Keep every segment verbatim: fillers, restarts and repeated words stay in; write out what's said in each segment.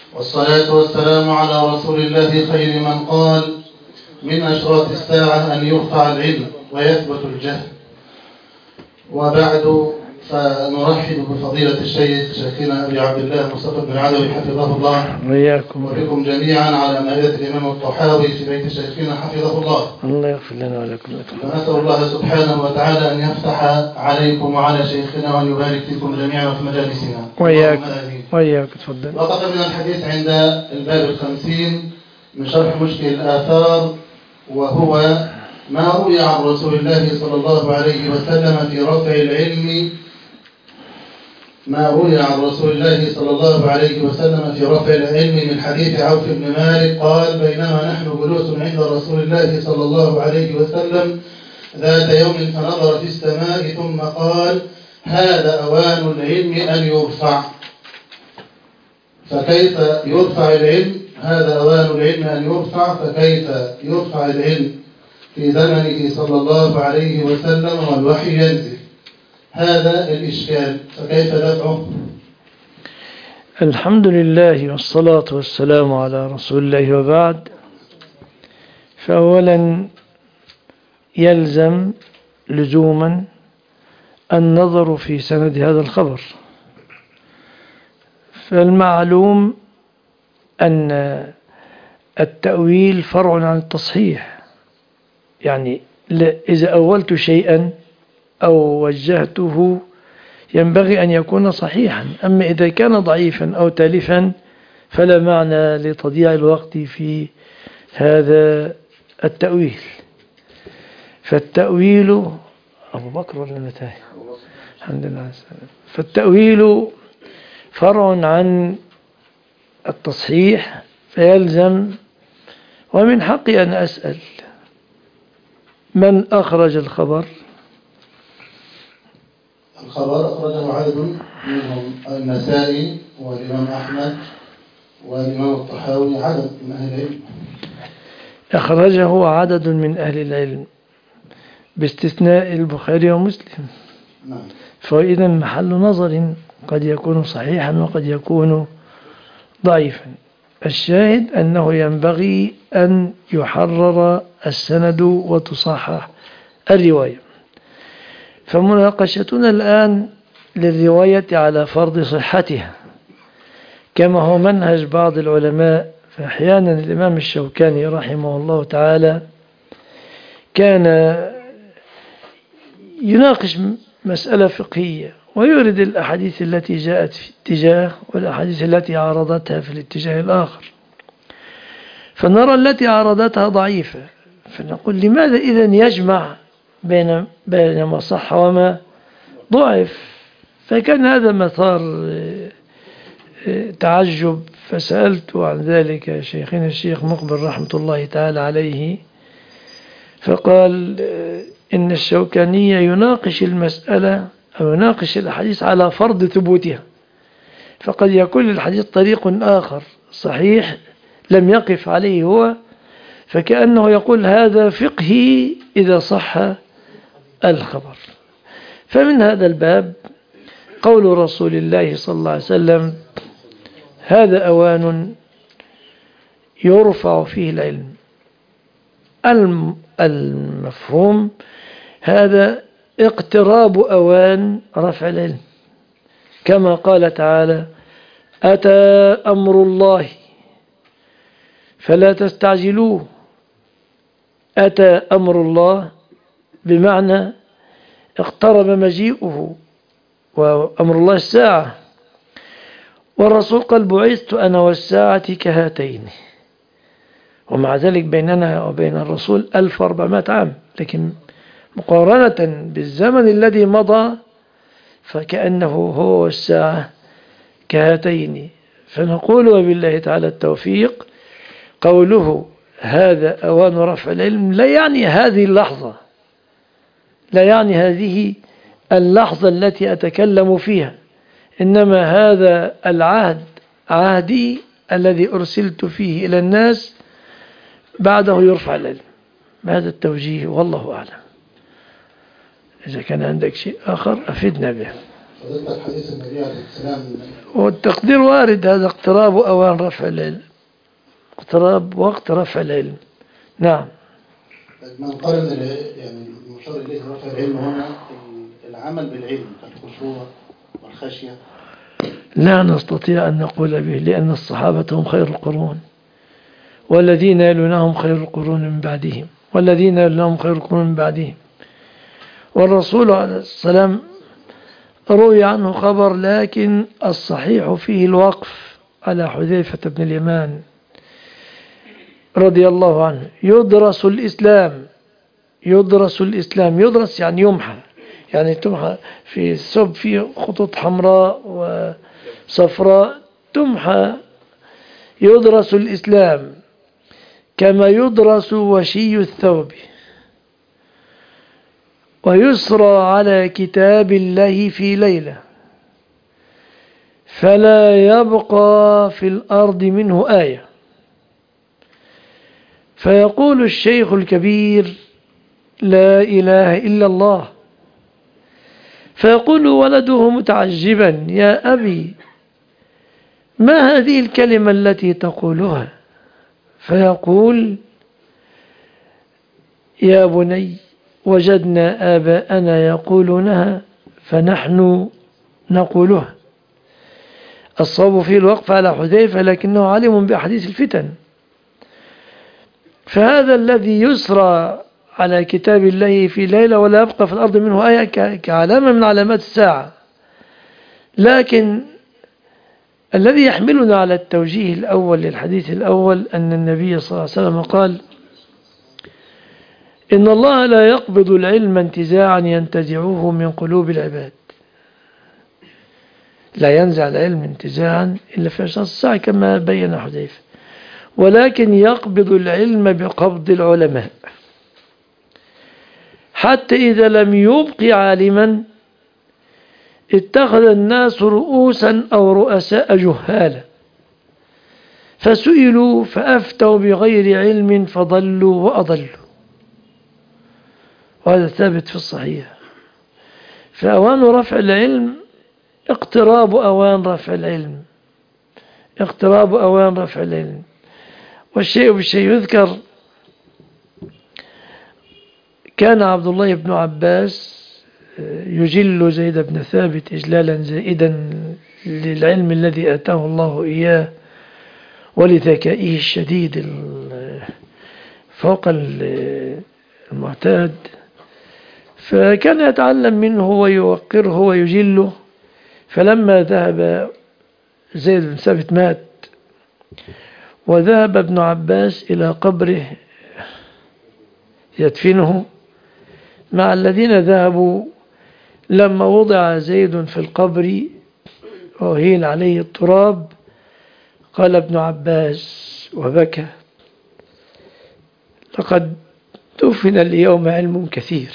والصلاة والسلام على رسول الله خير من قال: من أشراط الساعة أن يرفع العلم ويثبت الجهل. وبعد، فنرحب بفضيلة الشيخ شيخنا أبي عبد الله مصطفى بن عدوي حفظه الله وإياكم وبكم جميعا على مائدة الإمام الطحاوي في بيت شيخنا حفظه الله. الله يغفر لنا ولكم. ونسأل الله سبحانه وتعالى أن يفتح عليكم وعلى شيخنا وأن يبارك فيكم جميعا وفي مجالسنا. وإياكم وإياكم. تفضل. وقف من الحديث عند الباب الخمسين من شرح مشكل الآثار، وهو ما روي عن رسول الله صلى الله عليه وسلم في رفع العلم ما روي عن رسول الله صلى الله عليه وسلم في رفع العلم من حديث عوف بن مالك قال: بينما نحن جلوس عند رسول الله صلى الله عليه وسلم ذات يوم فنظر في السماء ثم قال: هذا أوان العلم أن يرفع. فكيف يرفع العلم؟ هذا أوان العلم أن يرفع، فكيف يرفع العلم في زمنه صلى الله عليه وسلم والوحي ينزل؟ هذا الإشكال، فكيف دفعه؟ الحمد لله والصلاة والسلام على رسول الله، وبعد. فأولا يلزم لزوما النظر في سند هذا الخبر. فالمعلوم أن التأويل فرع عن التصحيح، يعني إذا أولت شيئا أو وجهته ينبغي أن يكون صحيحا، أما إذا كان ضعيفا أو تالفا فلا معنى لتضييع الوقت في هذا التأويل. فالتأويل أبو بكر ولا متى؟ الحمد لله. فالتأويل فرع عن التصحيح، فيلزم. ومن حقي أن أسأل: من أخرج الخبر؟ الخبر أخرجه عدد منهم النسائي والإمام أحمد والإمام الطحاوي، عدد من أهل العلم. أخرجه عدد من أهل العلم باستثناء البخاري ومسلم. نعم. فإذا محل نظر، قد يكون صحيحا وقد يكون ضعيفا. الشاهد أنه ينبغي أن يحرر السند وتصحح الرواية. فمناقشتنا الآن للرواية على فرض صحتها، كما هو منهج بعض العلماء. فأحيانا الإمام الشوكاني رحمه الله تعالى كان يناقش مسألة فقهية ويورد الأحاديث التي جاءت في اتجاه والأحاديث التي عارضتها في الاتجاه الآخر، فنرى التي عارضتها ضعيفة، فنقول: لماذا إذن يجمع بين بين ما صح وما ضعف؟ فكان هذا مثار تعجب. فسألت عن ذلك شيخنا الشيخ مقبل رحمة الله تعالى عليه، فقال: إن الشوكاني يناقش المسألة أو يناقش الحديث على فرض ثبوتها، فقد يكون الحديث طريق آخر صحيح لم يقف عليه هو، فكأنه يقول هذا فقهي إذا صح الخبر. فمن هذا الباب قول رسول الله صلى الله عليه وسلم: هذا أوان يرفع فيه العلم. المفهوم هذا اقتراب أوان رفع العلم، كما قال تعالى: أتى أمر الله فلا تستعجلوه. أتى أمر الله بمعنى اقترب مجيئه، وأمر الله الساعة. والرسول قال: بعثت أنا والساعة كهاتين. ومع ذلك بيننا وبين الرسول ألف وأربعمائة عام، لكن مقارنة بالزمن الذي مضى فكأنه هو والساعة كهاتين. فنقول وبالله تعالى التوفيق: قوله هذا أوان رفع العلم لا يعني هذه اللحظة، لا يعني هذه اللحظة التي أتكلم فيها، إنما هذا العهد عهدي الذي أرسلت فيه إلى الناس، بعده يرفع العلم. هذا التوجيه والله أعلم. إذا كان عندك شيء آخر أفدنا به. فضلت حديث النبي عليه السلام. والتقدير وارد، هذا اقتراب أوان رفع العلم، اقتراب وقت رفع العلم. نعم. من قال ان يعني المشار اليه رفع العلم هنا العمل بالعلم كالخشوع والخشيه. لا نستطيع أن نقول به، لأن الصحابة هم خير القرون، والذين يلونهم خير القرون من بعدهم، والذين يلونهم خير القرون من بعدهم. والرسول عليه السلام روي عنه خبر، لكن الصحيح فيه الوقف على حذيفة بن اليمان رضي الله عنه. يدرس الإسلام، يدرس الإسلام، يدرس يعني يمحى، يعني تمحى في الثوب فيه خطوط حمراء وصفراء تمحى. يدرس الإسلام كما يدرس وشي الثوب، ويسرى على كتاب الله في ليلة، فلا يبقى في الأرض منه آية. فيقول الشيخ الكبير: لا إله إلا الله. فيقول ولده متعجبا: يا أبي، ما هذه الكلمة التي تقولها؟ فيقول: يا بني، وجدنا آباءنا يقولونها فنحن نقولها. الصواب فيه الوقف على حذيفة، لكنه علم بأحاديث الفتن. فهذا الذي يسرى على كتاب الله في ليلة ولا يبقى في الأرض منه آية كعلامة من علامات الساعة. لكن الذي يحملنا على التوجيه الأول للحديث الأول أن النبي صلى الله عليه وسلم قال: إن الله لا يقبض العلم انتزاعا ينتزعه من قلوب العباد. لا ينزع العلم انتزاعا إلا في أشخاص الساعة كما بين حذيفة، ولكن يقبض العلم بقبض العلماء، حتى إذا لم يبق عالما اتخذ الناس رؤوسا أو رؤساء جهالا، فسئلوا فأفتوا بغير علم فضلوا وأضلوا. وهذا ثابت في الصحيح. فأوان رفع العلم اقتراب أوان رفع العلم، اقتراب أوان رفع العلم. والشيء بالشيء يذكر. كان عبد الله بن عباس يجل زيد بن ثابت إجلالا زائدا للعلم الذي آتاه الله إياه ولذكائه الشديد فوق المعتاد، فكان يتعلم منه ويوقره ويجله. فلما ذهب زيد بن ثابت مات، وذهب ابن عباس إلى قبره يدفنه مع الذين ذهبوا. لما وضع زيد في القبر وهيل عليه التراب، قال ابن عباس وبكى: لقد دفن اليوم علم كثير.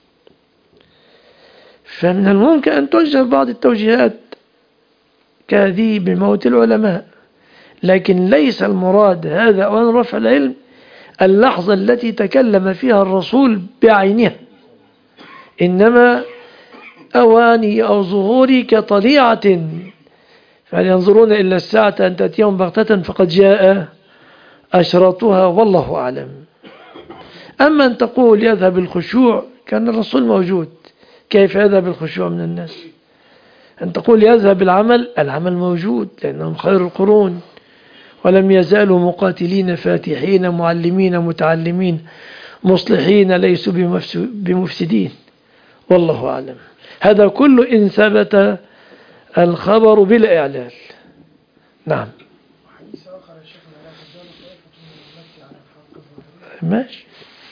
فمن الممكن أن توجه بعض التوجيهات كهذه بموت العلماء، لكن ليس المراد هذا أوان رفع العلم اللحظة التي تكلم فيها الرسول بعينها، إنما أواني أو ظهوري كطليعة، فهل ينظرون إلا الساعة أن تأتيهم بغتة فقد جاء أشرطها، والله أعلم. أما أن تقول يذهب الخشوع، كان الرسول موجود، كيف يذهب الخشوع من الناس؟ أن تقول يذهب العمل، العمل موجود لأنهم خير القرون، ولم يزالوا مقاتلين فاتحين معلمين متعلمين مصلحين ليسوا بمفسدين، والله أعلم. هذا كله إن ثبت الخبر بالإعلال. نعم. ماشي.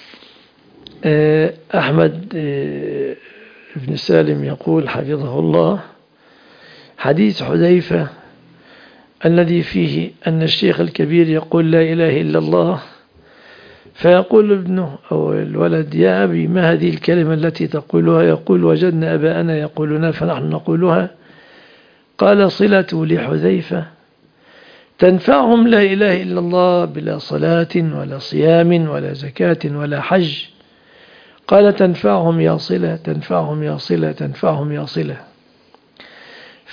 أحمد بن سالم يقول حفظه الله: حديث حذيفة الذي فيه أن الشيخ الكبير يقول لا إله إلا الله، فيقول ابنه أو الولد: يا أبي، ما هذه الكلمة التي تقولها؟ يقول: وجدنا أباءنا يقولونها فنحن نقولها. قال صلة لحذيفة: تنفعهم لا إله إلا الله بلا صلاة ولا صيام ولا زكاة ولا حج. قال: تنفعهم يا صلة، تنفعهم يا صلة، تنفعهم يا صلة.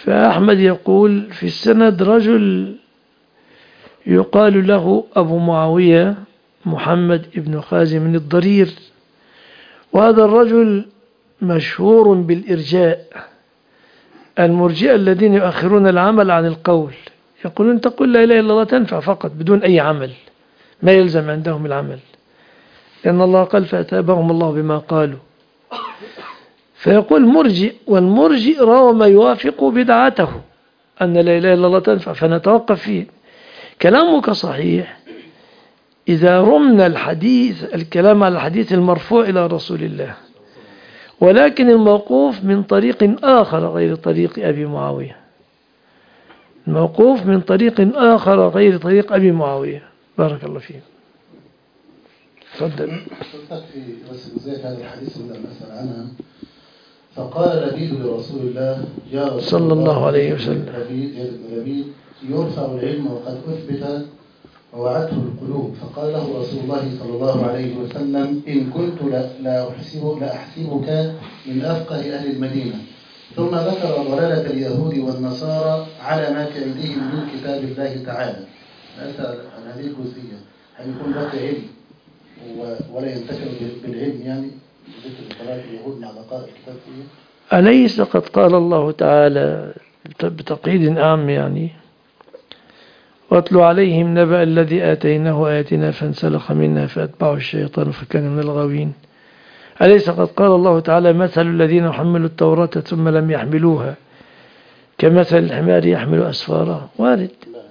فأحمد يقول في السند رجل يقال له أبو معاوية محمد بن خازم الضرير، وهذا الرجل مشهور بالإرجاء. المرجئة الذين يؤخرون العمل عن القول، يقولون تقول لا إله إلا الله تنفع فقط بدون أي عمل، ما يلزم عندهم العمل، لأن الله قال فأتابهم الله بما قالوا. فيقول مرجئ، والمرجئ روى ما يوافق بدعته أن لا إله إلا الله تنفع، فنتوقف فيه. كلامك صحيح إذا رمنا الحديث الكلام على الحديث المرفوع إلى رسول الله، ولكن الموقوف من طريق آخر غير طريق أبي معاوية، الموقوف من طريق آخر غير طريق أبي معاوية. بارك الله فيك. تفضل. في بس جزئية هذا الحديث من المسألة عنها. فقال لبيد لرسول الله يا رسول صلى الله عليه وسلم لبيد لبيد يرفع العلم وقد أثبت ووعته القلوب. فقال له رسول الله صلى الله عليه وسلم إن كنت لا أحسب لأحسبك من أفقه أهل المدينة. ثم ذكر ضلالة اليهود والنصارى على ما كأيديهم من كتاب الله تعالى. أسأل عن هذه الجزئية، هل يكون لك علم ولا ينتفع بالعلم، يعني ذكر ضلالة اليهود مع بقاء الكتاب فيه؟ أليس قد قال الله تعالى بتقييد عام يعني واتلو عليهم نبأ الذي آتيناه آياتنا فانسلخ منها فأتبعه الشيطان فكان من الغاوين. أليس قد قال الله تعالى مثل الذين حملوا التوراة ثم لم يحملوها كمثل الحمار يحمل أسفارا؟ وارد.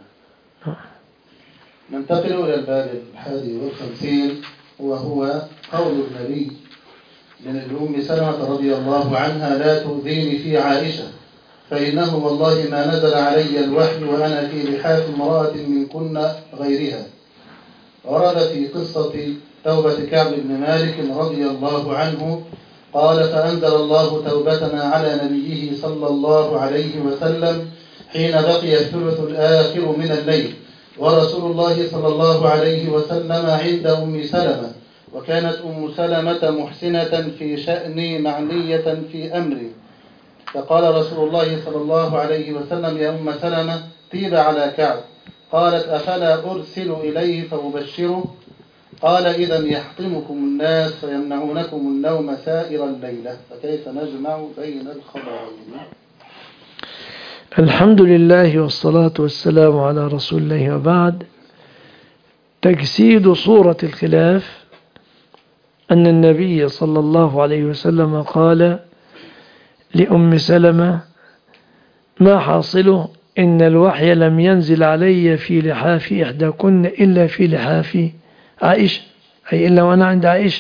ننتقل إلى الباب الحادي والخمسين، وهو قول النبي لأم سلمة رضي الله عنها لا تؤذيني في عائشة فإنه والله ما نزل علي الوحي وأنا في لحاف امرأة من كن غيرها. ورد في قصة توبة كعب بن مالك رضي الله عنه قال فأنزل الله توبتنا على نبيه صلى الله عليه وسلم حين بقي الثلث الآخر من الليل، ورسول الله صلى الله عليه وسلم عند أم سلمة، وكانت أم سلمة محسنة في شأني معنية في أمري. فقال رسول الله صلى الله عليه وسلم يا أم سلمة طيب على كعب. قالت أفلا أرسل إليه فأبشره؟ قال إذا يحطمكم الناس فيمنعونكم النوم سائر الليلة، فكيف نجمع بين الخبرين؟ الحمد لله والصلاة والسلام على رسول الله، وبعد. تجسيد صورة الخلاف أن النبي صلى الله عليه وسلم قال لأم سلمة ما حاصله إن الوحي لم ينزل علي في لحاف إحداكن إلا في لحاف عائشة، أي إلا وأنا عند عائشة.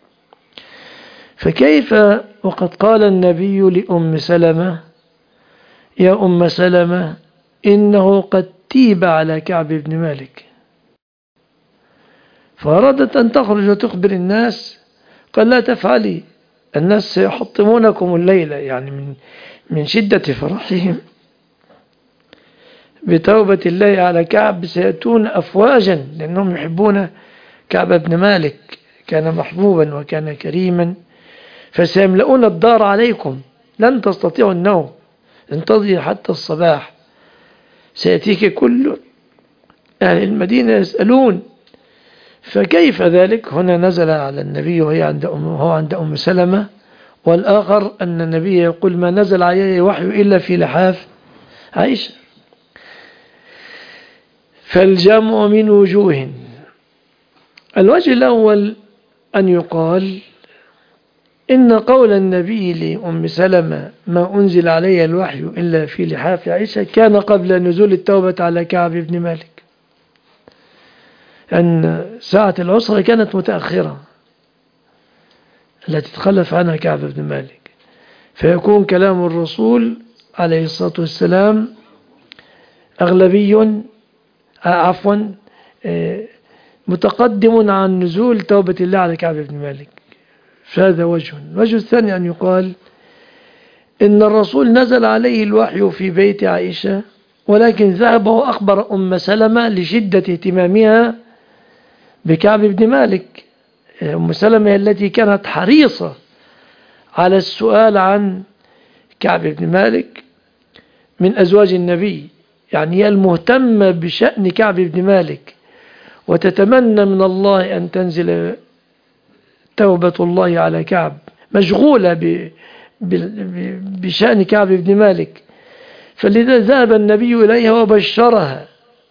فكيف وقد قال النبي لأم سلمة يا أم سلمة إنه قد تيب على كعب بن مالك، فأرادت أن تخرج وتخبر الناس، قال لا تفعلي الناس سيحطمونكم الليلة، يعني من من شدة فرحهم بتوبة الله على كعب سيأتون أفواجا، لأنهم يحبون كعب بن مالك، كان محبوبا وكان كريما، فسيملؤون الدار عليكم، لن تستطيعوا النوم، انتظري حتى الصباح، سيأتيك كل أهل المدينة يسألون. فكيف ذلك؟ هنا نزل على النبي وهي عند أم هو عند أم سلمة، والآخر أن النبي يقول ما نزل عليه وحي إلا في لحاف عائشة. فالجمع من وجوه. الوجه الأول أن يقال إن قول النبي لأم سلمة ما أنزل علي الوحي إلا في لحاف عائشة كان قبل نزول التوبة على كعب بن مالك، أن ساعة العسرة كانت متأخرة التي تخلف عنها كعب بن مالك، فيكون كلام الرسول عليه الصلاة والسلام أغلبي عفوا متقدم عن نزول توبة الله على كعب بن مالك. فهذا وجه. الوجه الثاني أن يقال إن الرسول نزل عليه الوحي في بيت عائشة، ولكن ذهب وأخبر أم سلمة لشدة اهتمامها بكعب بن مالك. أم سلمة التي كانت حريصة على السؤال عن كعب بن مالك، من أزواج النبي، يعني هي المهتمة بشأن كعب بن مالك وتتمنى من الله أن تنزل توبة الله على كعب، مشغولة ب بشأن كعب بن مالك. فلذا ذهب النبي إليها وبشرها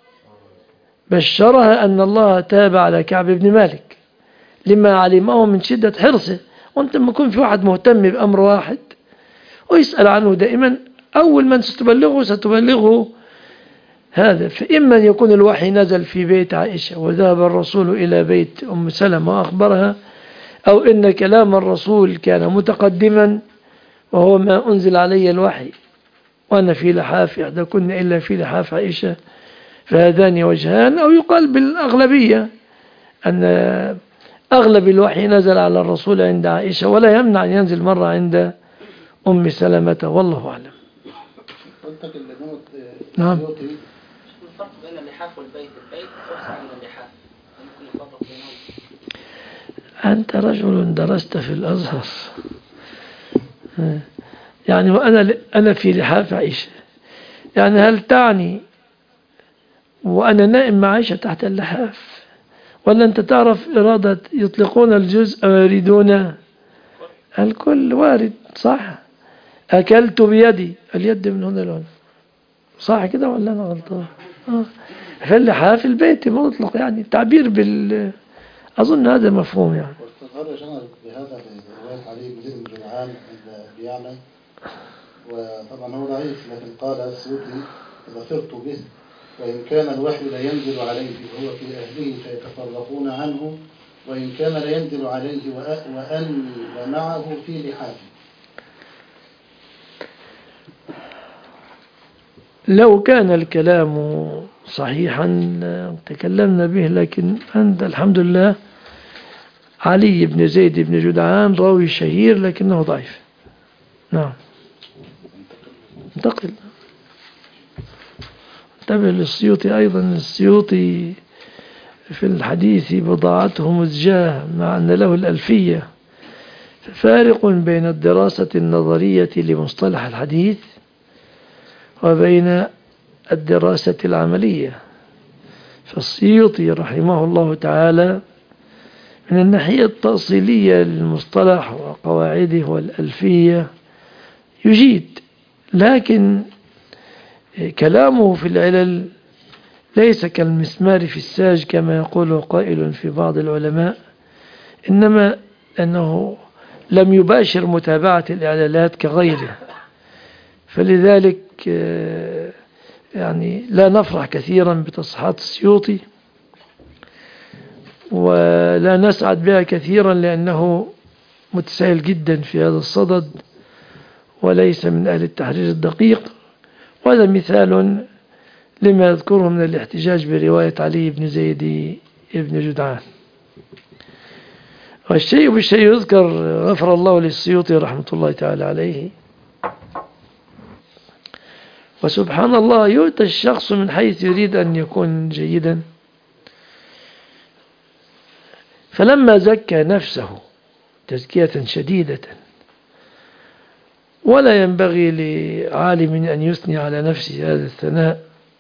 بشرها أن الله تاب على كعب بن مالك لما علمه من شدة حرصه. وانت لما يكون في واحد مهتم بأمر واحد ويسأل عنه دائما، أول من ستبلغه ستبلغه هذا. فإما أن يكون الوحي نزل في بيت عائشة وذهب الرسول إلى بيت أم سلمة وأخبرها، أو إن كلام الرسول كان متقدما وهو ما أنزل علي الوحي وأنا في لحاف إحدى كنا إلا في لحاف عائشة، فهذان وجهان. أو يقال بالأغلبية أن أغلب الوحي نزل على الرسول عند عائشة، ولا يمنع أن ينزل مرة عند أم سلمة، والله أعلم. نعم. الفرق بين اللحاف والبيت، البيت أوسع من اللحاف، ممكن يفرق بينهم. أنت رجل درست في الأزهر، يعني وأنا أنا في لحاف عائشة، يعني هل تعني وأنا نائم مع عائشة تحت اللحاف؟ ولا أنت تعرف إرادة يطلقون الجزء ويريدون الكل؟ وارد، صح. أكلت بيدي، اليد من هنا لهنا، صح كده ولا أنا غلطان؟ آه. في اللحاف البيت مطلق، يعني تعبير بال أظن هذا مفهوم يعني. واستظهر جمع بهذا في رواية علي بن زيد بن جدعان عند بيعلى، وطبعا هو ضعيف، لكن قال السيوطي ظفرت به، وإن كان الوحي لا ينزل عليه وهو في أهله فيتفرقون عنه، وإن كان لا ينزل عليه وأني ومعه في لحافه. لو كان الكلام صحيحا تكلمنا به، لكن أنت الحمد لله علي بن زيد بن جدعان راوي شهير لكنه ضعيف. نعم. انتقل انتبه للسيوطي أيضا. السيوطي في الحديث بضاعته مزجاة، مع أن له الألفية. فارق بين الدراسة النظرية لمصطلح الحديث وبين الدراسة العملية. فالسيوطي رحمه الله تعالى من الناحية التأصيلية للمصطلح وقواعده والألفية يجيد، لكن كلامه في العلل ليس كالمسمار في الساج كما يقول قائل في بعض العلماء، إنما أنه لم يباشر متابعة الإعلالات كغيره. فلذلك يعني لا نفرح كثيرا بتصحيحات السيوطي، ولا نسعد بها كثيرا لأنه متساهل جدا في هذا الصدد وليس من أهل التحرير الدقيق. وهذا مثال لما يذكره من الاحتجاج برواية علي بن زيد بن جدعان. والشيء بالشيء يذكر. غفر الله للسيوطي رحمة الله تعالى عليه. وسبحان الله يؤتى الشخص من حيث يريد أن يكون جيدا. فلما زكى نفسه تزكية شديدة، ولا ينبغي لعالم أن يثني على نفسه هذا الثناء،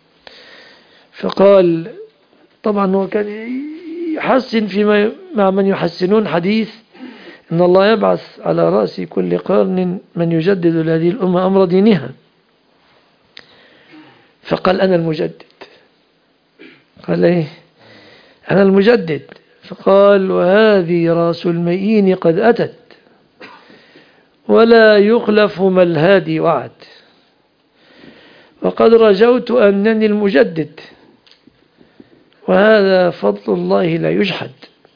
فقال طبعا هو كان يحسن فيما مع من يحسنون حديث إن الله يبعث على رأس كل قرن من يجدد لهذه الأمة أمر دينها. فقال أنا المجدد. قال إيه؟ أنا المجدد. فقال وهذه رأس المئين قد أتت ولا يخلف ما الهادي وعد، وقد رجوت أنني المجدد، وهذا فضل الله لا يجحد.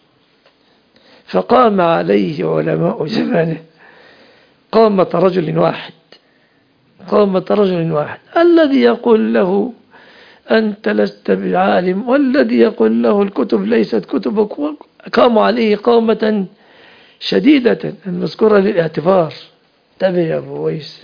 فقام عليه علماء زمانه قامة رجل واحد قامة رجل واحد الذي يقول له أنت لست بعالم، والذي يقول له الكتب ليست كتبك. قاموا عليه قامة شديدة المذكورة للاعتبار. انتبه يا أبو ويس.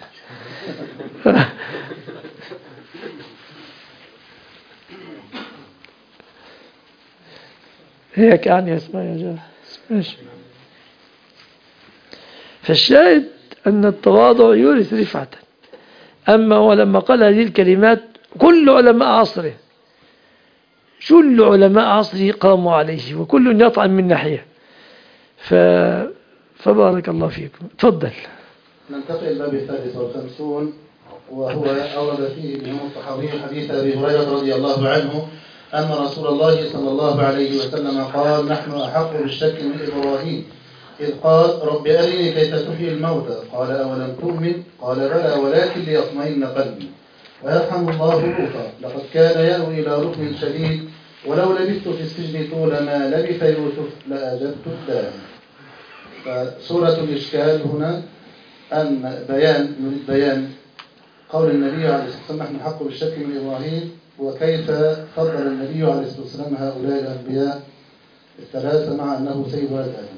هيك يعني اسمع يا جماعة. فالشاهد أن التواضع يورث رفعة. أما هو لما قال هذه الكلمات كل علماء عصره كل علماء عصره قاموا عليه وكل يطعن من ناحية. ف... فبارك الله فيكم. تفضل. ننتقل الباب الثالث والخمسون، وهو أورد فيه ابن الطحاوي حديث أبي هريرة رضي الله عنه أن رسول الله صلى الله عليه وسلم قال: نحن أحق بالشك من إبراهيم إذ قال: رب أرني كيف تحيي الموتى، قال: أولم تؤمن؟ قال: بلى ولكن ليطمئن قلبي. ويرحم الله لوطا، لقد كان يأوي إلى ركن شديد، ولو لبثت في السجن طول ما لبث يوسف لأجبت الداعي. فسورة الإشكال هنا أن بيان يريد بيان قول النبي عليه الصلاة والسلام: نحن حق بالشك من إبراهيم، وكيف فضل النبي عليه الصلاة والسلام هؤلاء الأنبياء الثلاثة مع أنه سيد ولد آدم.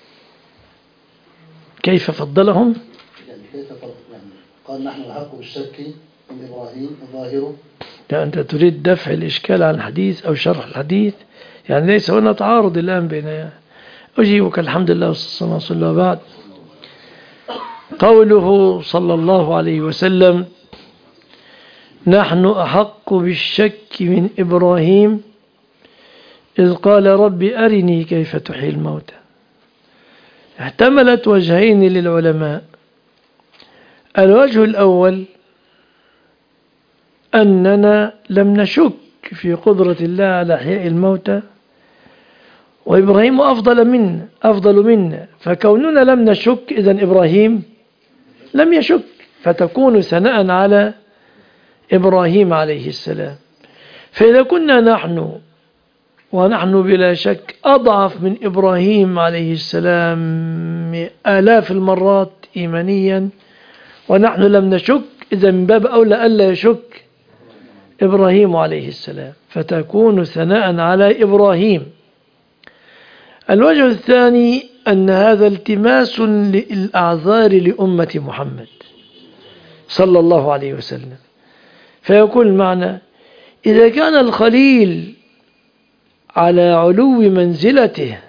كيف فضلهم؟ يعني كيف فضل يعني قال: نحن حق بالشك من إبراهيم الظاهر. لا، أنت تريد دفع الإشكال عن الحديث أو شرح الحديث، يعني ليس هنا تعارض الآن بين. أجيبك الحمد لله والصلاة والسلام. بعد قوله صلى الله عليه وسلم: نحن أحق بالشك من إبراهيم إذ قال رب أرني كيف تحيي الموتى، احتملت وجهين للعلماء. الوجه الأول أننا لم نشك في قدرة الله على إحياء الموتى، وإبراهيم أفضل منا أفضل منا فكوننا لم نشك إذن إبراهيم لم يشك، فتكون ثناء على إبراهيم عليه السلام. فإذا كنا نحن ونحن بلا شك أضعف من إبراهيم عليه السلام آلاف المرات إيمانيا ونحن لم نشك، إذا من باب أولى ألا يشك إبراهيم عليه السلام، فتكون ثناء على إبراهيم. الوجه الثاني أن هذا التماس للأعذار لأمة محمد صلى الله عليه وسلم. فيكون المعنى: إذا كان الخليل على علو منزلته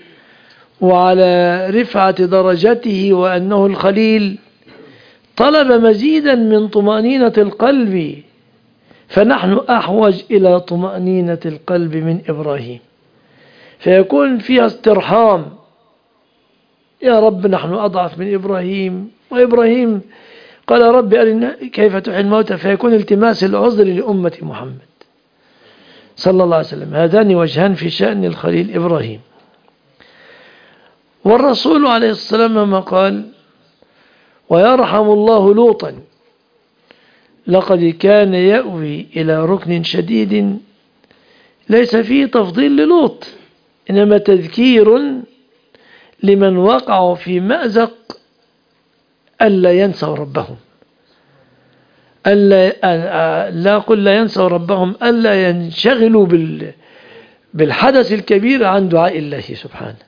وعلى رفعة درجته وأنه الخليل طلب مزيدا من طمأنينة القلب، فنحن أحوج إلى طمأنينة القلب من إبراهيم، فيكون فيها استرحام. يا رب نحن أضعف من إبراهيم، وإبراهيم قال رب أرنا كيف تحيي الموتى، فيكون التماس العذر لأمة محمد صلى الله عليه وسلم. هذان وجهان في شأن الخليل إبراهيم. والرسول عليه الصلاة والسلام قال: ويرحم الله لوطا، لقد كان يأوي إلى ركن شديد. ليس فيه تفضيل للوط، إنما تذكير لمن وقعوا في مأزق ألا ينسوا ربهم، ألا لا قل لا ينسوا ربهم، ألا ينشغلوا بالحدث الكبير عن دعاء الله سبحانه.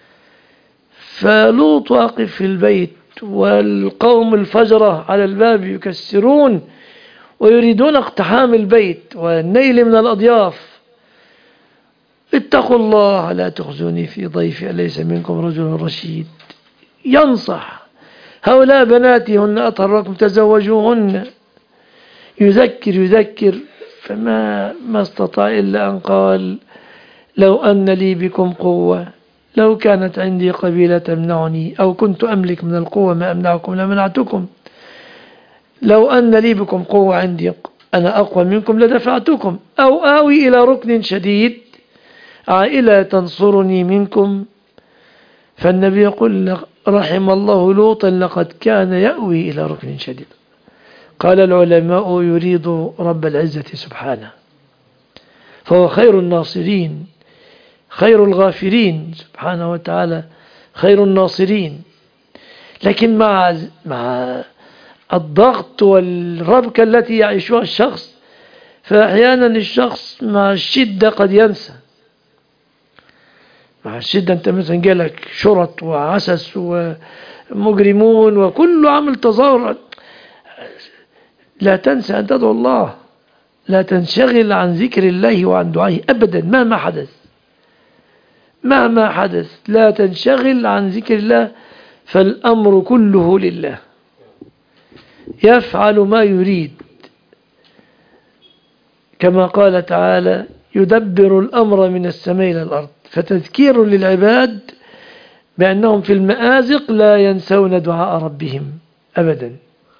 فلوط واقف في البيت والقوم الفجرة على الباب يكسرون ويريدون اقتحام البيت والنيل من الأضياف. اتقوا الله لا تخزوني في ضيفي أليس منكم رجل رشيد. ينصح: هؤلاء بناتي هن أطهر لكم تزوجوهن. يذكر يذكر فما ما استطاع إلا أن قال: لو أن لي بكم قوة، لو كانت عندي قبيلة تمنعني، أو كنت أملك من القوة ما أمنعكم لمنعتكم، لو أن لي بكم قوة عندي أنا أقوى منكم لدفعتكم، أو آوي إلى ركن شديد عائلة تنصرني منكم. فالنبي يقول: رحم الله لوطا لقد كان يأوي إلى ركن شديد. قال العلماء: يريد رب العزة سبحانه، فهو خير الناصرين خير الغافرين سبحانه وتعالى، خير الناصرين. لكن مع مع الضغط والربكة التي يعيشها الشخص، فأحيانا الشخص مع الشدة قد ينسى. مع الشدة أنت مثلا جالك شرط وعسس ومجرمون وكل عمل تظاهر، لا تنسى أن تدعو الله، لا تنشغل عن ذكر الله وعن دعائه أبدا مهما حدث مهما حدث لا تنشغل عن ذكر الله، فالأمر كله لله. يفعل ما يريد، كما قال تعالى يدبر الأمر من السماء إلى الأرض، فتذكير للعباد بأنهم في المآزق لا ينسون دعاء ربهم أبدا.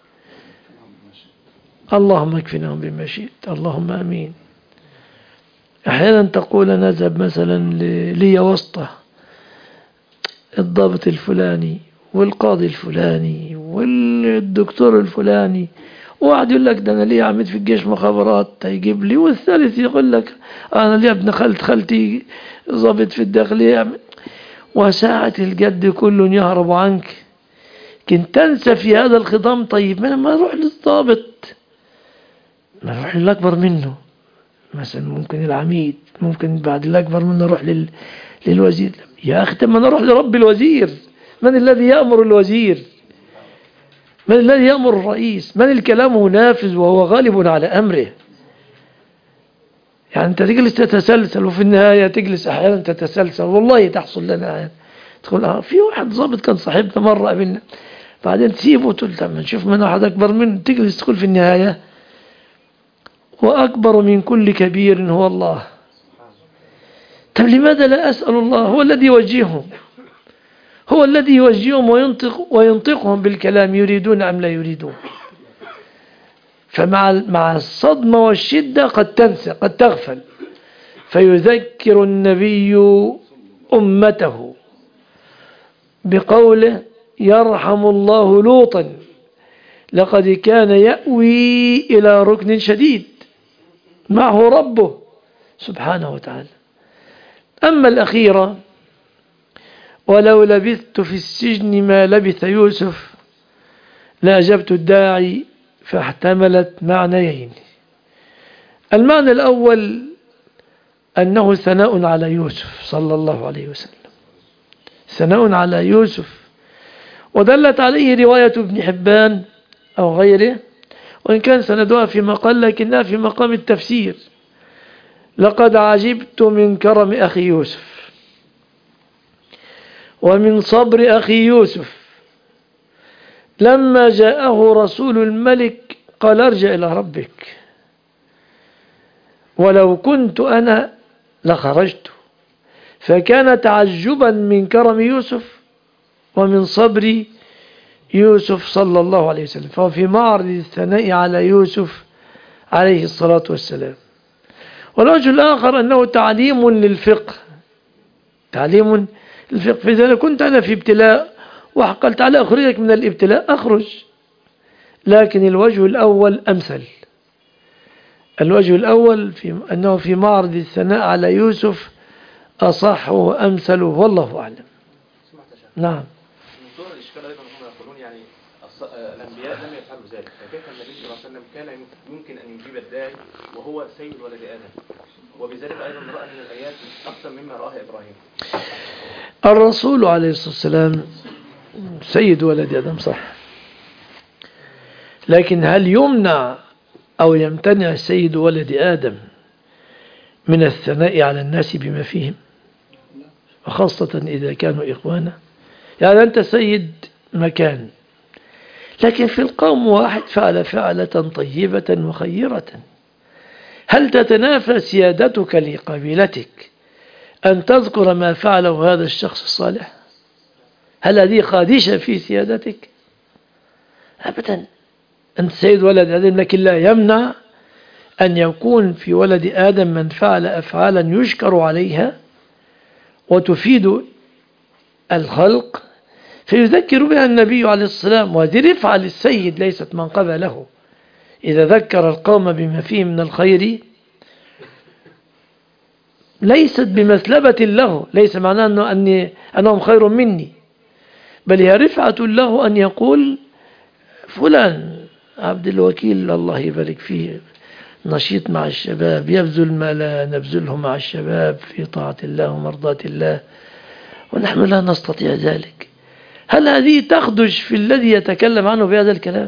اللهم اكفناهم بما شئت، اللهم أمين. أحيانا تقول أنا أذهب مثلا لي واسطة الضابط الفلاني والقاضي الفلاني والدكتور الفلاني، واحد يقول لك ده أنا لي عميد في الجيش مخابرات هيجيب لي، والثالث يقول لك أنا لي ابن خالت خالتي ضابط في الداخلية، وساعة الجد كل يهرب عنك. كنت تنسى في هذا الخضام، طيب ما ما نروح للضابط، ما نروح للأكبر منه، مثلا ممكن العميد، ممكن بعد الأكبر منه نروح لل... للوزير. يا أخي ما نروح لرب الوزير. من الذي يأمر الوزير؟ من الذي يأمر الرئيس؟ من الكلام نافذ وهو غالب على أمره. يعني أنت تجلس تتسلسل، وفي النهاية تجلس أحيانا تتسلسل، والله تحصل لنا يعني. تقول آه في واحد ضابط كان صاحبنا مرة قابلنا، بعدين تسيبه وتقول طب نشوف من واحد أكبر منه، تجلس تقول في النهاية وأكبر من كل كبير هو الله. طب لماذا لا أسأل الله؟ هو الذي يوجههم، هو الذي يوجههم وينطق وينطقهم بالكلام، يريدون أم لا يريدون. فمع مع الصدمة والشدة قد تنسى، قد تغفل. فيذكر النبي أمته بقوله يرحم الله لوطا لقد كان يأوي إلى ركن شديد معه ربه سبحانه وتعالى. أما الأخيرة ولو لبثت في السجن ما لبث يوسف لأجبت الداعي فاحتملت معنيين. المعنى الأول أنه ثناء على يوسف صلى الله عليه وسلم، ثناء على يوسف، ودلت عليه رواية ابن حبان أو غيره، وإن كان سندها في مقال لكنها في مقام التفسير. لقد عجبت من كرم أخي يوسف ومن صبر أخي يوسف لما جاءه رسول الملك قال ارجع إلى ربك، ولو كنت أنا لخرجت. فكان تعجبا من كرم يوسف ومن صبر يوسف صلى الله عليه وسلم، فهو في معرض الثناء على يوسف عليه الصلاة والسلام. والوجه الآخر أنه تعليم للفقه، تعليم للفقه. فإذا كنت أنا في ابتلاء وقلت على أخرجك من الابتلاء أخرج، لكن الوجه الأول أمثل. الوجه الأول في أنه في معرض الثناء على يوسف أصح وأمثل، والله أعلم. نعم. من صور الإشكال أيضا هم يقولون يعني الأنبياء لم يفعلوا ذلك، فكيف النبي صلى الله عليه وسلم كان يمكن أن يجيب الداعي وهو سيد ولد آدم، وبذلك أيضا رأى من الآيات أكثر مما رآها إبراهيم. الرسول عليه الصلاة والسلام سيد ولد آدم صح، لكن هل يمنع أو يمتنع سيد ولد آدم من الثناء على الناس بما فيهم، وخاصة إذا كانوا إخوانا؟ يعني أنت سيد مكان، لكن في القوم واحد فعل فعلة طيبة وخيرة، هل تتنافى سيادتك لقبيلتك أن تذكر ما فعله هذا الشخص الصالح؟ هل هذه خادشة في سيادتك؟ أبدا. أنت سيد ولد آدم، لكن لا يمنع أن يكون في ولد آدم من فعل أفعالا يشكر عليها وتفيد الخلق فيذكر بها النبي عليه السلام، وهذه رفعة للسيد ليست منقبة له. إذا ذكر القوم بما فيه من الخير ليست بمثلبة له، ليس معناه أنه أني أنهم خير مني، بل هي رفعة له أن يقول فلان عبد الوكيل الله يبارك فيه نشيط مع الشباب، يبذل ما لا نبذله مع الشباب في طاعة الله ومرضاة الله، ونحن لا نستطيع ذلك. هل هذه تخدش في الذي يتكلم عنه بهذا الكلام؟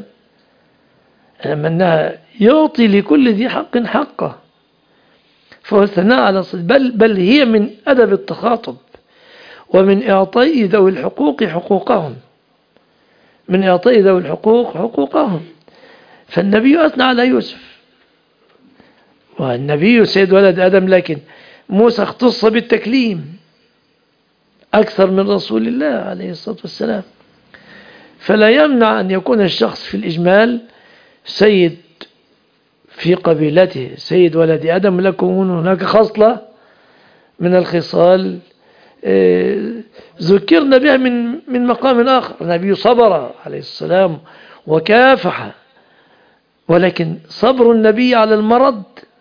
أنها يعطي لكل ذي حق حقه، فهو الثناء على بل, بل هي من أدب التخاطب ومن إعطاء ذوي الحقوق حقوقهم، من إعطاء ذوي الحقوق حقوقهم. فالنبي أثنى على يوسف، والنبي سيد ولد آدم، لكن موسى اختص بالتكليم أكثر من رسول الله عليه الصلاة والسلام. فلا يمنع أن يكون الشخص في الإجمال سيد في قبيلته، سيد ولد آدم، لكن هناك خصلة من الخصال ذكرنا بها من من مقام آخر. النبي صبر عليه السلام وكافح، ولكن صبر النبي على المرض،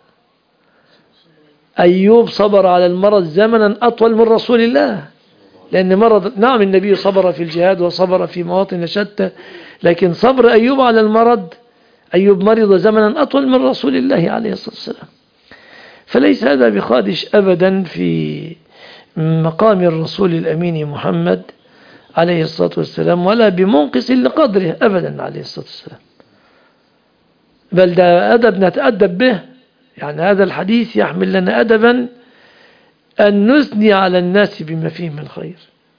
أيوب صبر على المرض زمنا أطول من رسول الله، لأن مرض، نعم النبي صبر في الجهاد وصبر في مواطن شتى، لكن صبر أيوب على المرض، أيوب مرض زمنا أطول من رسول الله عليه الصلاة والسلام. فليس هذا بخادش أبدا في مقام الرسول الأمين محمد عليه الصلاة والسلام، ولا بمنقص لقدره أبدا عليه الصلاة والسلام، بل ده أدب نتأدب به. يعني هذا الحديث يحمل لنا أدبا أن نثني على الناس بما فيه من خير،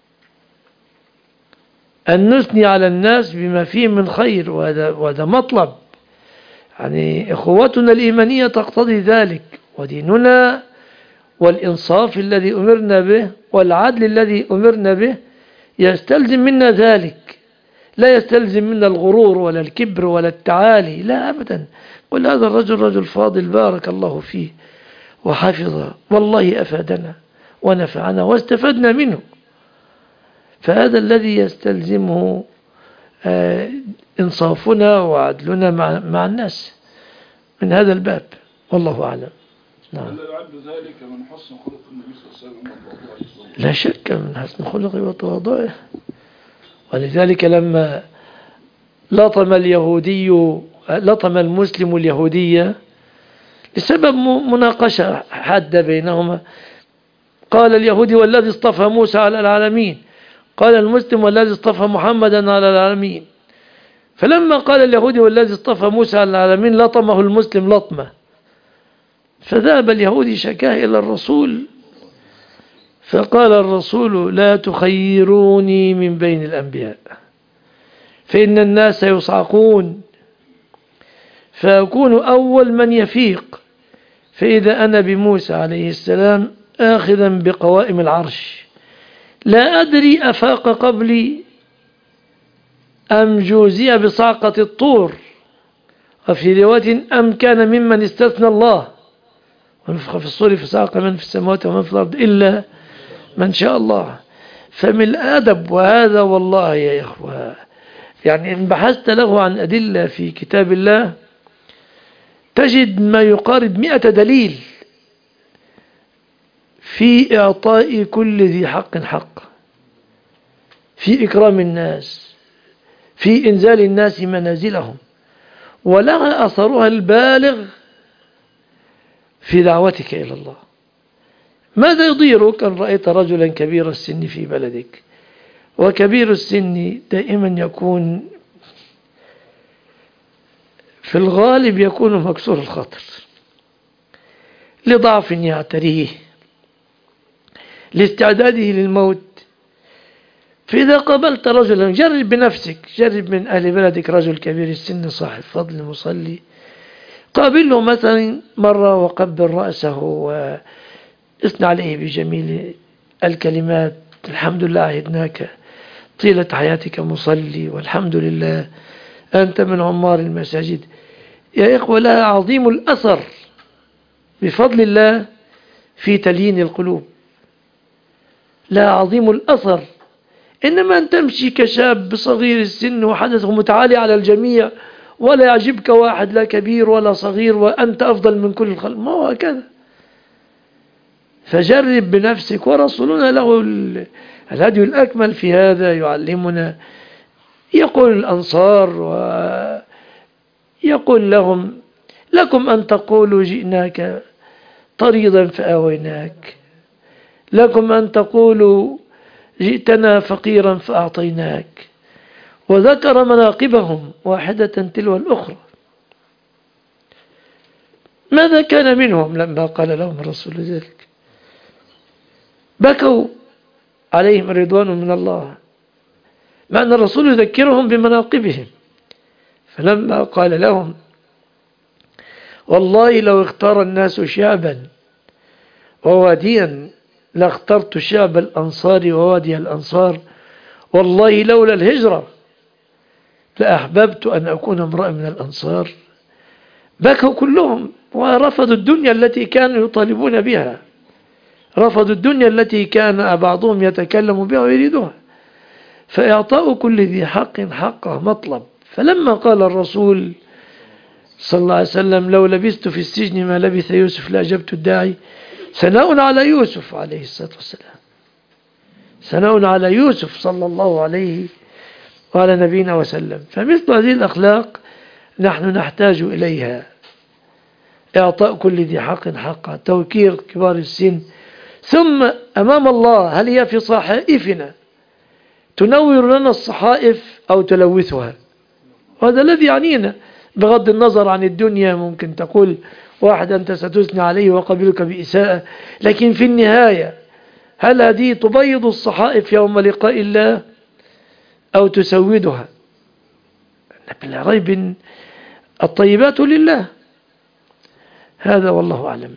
أن نثني على الناس بما فيه من خير، وهذا, وهذا مطلب. يعني إخوتنا الإيمانية تقتضي ذلك، وديننا والإنصاف الذي أمرنا به والعدل الذي أمرنا به يستلزم منا ذلك، لا يستلزم منا الغرور ولا الكبر ولا التعالي، لا أبدا. قل هذا الرجل رجل فاضل بارك الله فيه وحفظه، والله أفادنا ونفعنا واستفدنا منه. فهذا الذي يستلزمه آه إنصافنا وعدلنا مع, مع الناس من هذا الباب، والله أعلم. نعم. هل يعد ذلك من حسن خلق النبي صلى الله عليه وسلم؟ لا شك من حسن خلقه وتواضعه، ولذلك لما لطم اليهودي لطم المسلم اليهودية لسبب مناقشة حادة بينهما، قال اليهودي والذي اصطفى موسى على العالمين، قال المسلم والذي اصطفى محمدا على العالمين. فلما قال اليهودي والذي اصطفى موسى على العالمين لطمه المسلم لطمة، فذهب اليهودي شكاه إلى الرسول، فقال الرسول لا تخيروني من بين الأنبياء، فإن الناس يصعقون فأكون أول من يفيق، فإذا أنا بموسى عليه السلام آخذا بقوائم العرش، لا أدري أفاق قبلي أم جوزي بصعقة الطور، وفي رواية أم كان ممن استثنى الله، ونفخ في الصور فصعق من في السماوات ومن في الأرض إلا من شاء الله. فمن الأدب، وهذا والله يا إخوة يعني إن بحثت له عن أدلة في كتاب الله تجد ما يقارب مئة دليل في إعطاء كل ذي حق حق، في إكرام الناس، في إنزال الناس منازلهم، ولها أثرها البالغ في دعوتك إلى الله. ماذا يضيرك أن رأيت رجلا كبير السن في بلدك؟ وكبير السن دائما يكون في الغالب يكون مكسور الخاطر لضعف يعتريه، لاستعداده للموت. فإذا قابلت رجلا جرب بنفسك، جرب من أهل بلدك رجل كبير السن صاحب فضل مصلي، قابله مثلا مرة وقبل رأسه واثنى عليه بجميل الكلمات، الحمد لله عهدناك طيلة حياتك مصلي، والحمد لله أنت من عمار المساجد. يا إخوة لها عظيم الأثر بفضل الله في تليين القلوب، لها عظيم الأثر. إنما أن تمشي كشاب صغير السن وحدثه متعالي على الجميع، ولا يعجبك واحد لا كبير ولا صغير وأنت أفضل من كل الخلق، ما هو هكذا. فجرب بنفسك، ورسولنا له الهدي الأكمل في هذا، يعلمنا يقول الأنصار ويقول لهم لكم أن تقولوا جئناك طريضا فآويناك، لكم أن تقولوا جئتنا فقيرا فأعطيناك، وذكر مناقبهم واحدة تلو الأخرى. ماذا كان منهم لما قال لهم الرسول ذلك؟ بكوا عليهم رضوان من الله، مع أن الرسول يذكرهم بمناقبهم، فلما قال لهم والله لو اختار الناس شعبا وواديا لاخترت شعب الأنصار ووادي الأنصار، والله لولا الهجرة لأحببت أن أكون امرأ من الأنصار. بكوا كلهم ورفضوا الدنيا التي كانوا يطالبون بها، رفضوا الدنيا التي كان بعضهم يتكلم بها ويريدها. فإعطاء كل ذي حق حقه مطلب. فلما قال الرسول صلى الله عليه وسلم لو لبثت في السجن ما لبث يوسف لأجبت الداعي، ثناء على يوسف عليه الصلاة والسلام، ثناء على يوسف صلى الله عليه وعلى نبينا وسلم. فمثل هذه الأخلاق نحن نحتاج إليها، إعطاء كل ذي حق حقه، توكير كبار السن. ثم أمام الله هل هي في صحائفنا تنور لنا الصحائف أو تلوثها؟ وهذا الذي يعنينا، بغض النظر عن الدنيا. ممكن تقول واحد أنت ستثني عليه وقبلك بإساءة، لكن في النهاية هل هذه تبيض الصحائف يوم لقاء الله أو تسودها؟ بلا ريب الطيبات لله. هذا والله أعلم.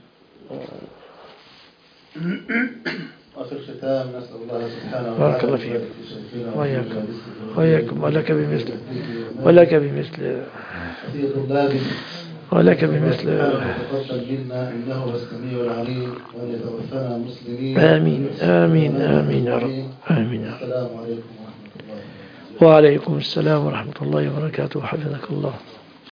وفي الختام نسأل الله سبحانه وتعالى بارك الله فيك وإياكم وإياكم ولك بمثل ولك بمثل في طلابه ولك بمثل. تقبل منا إنه هو السميع العليم، وأن يتوفنا مسلمين. آمين آمين آمين يا رب آمين يا رب. السلام عليكم ورحمة الله وبركاته. وعليكم السلام ورحمة الله وبركاته. حفظك الله.